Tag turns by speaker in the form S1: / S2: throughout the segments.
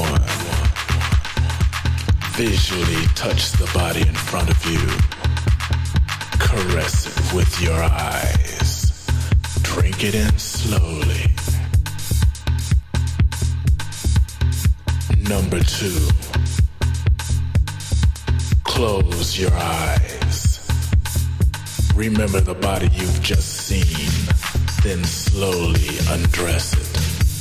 S1: one. Visually touch the body in front of you. Caress it with your eyes. Drink it in slowly. Number two. Close your eyes. Remember the body you've just seen, then slowly undress it.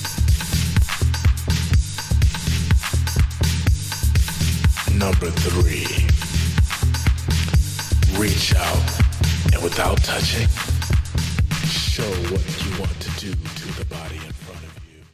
S1: Number three, reach out and without touching, show what you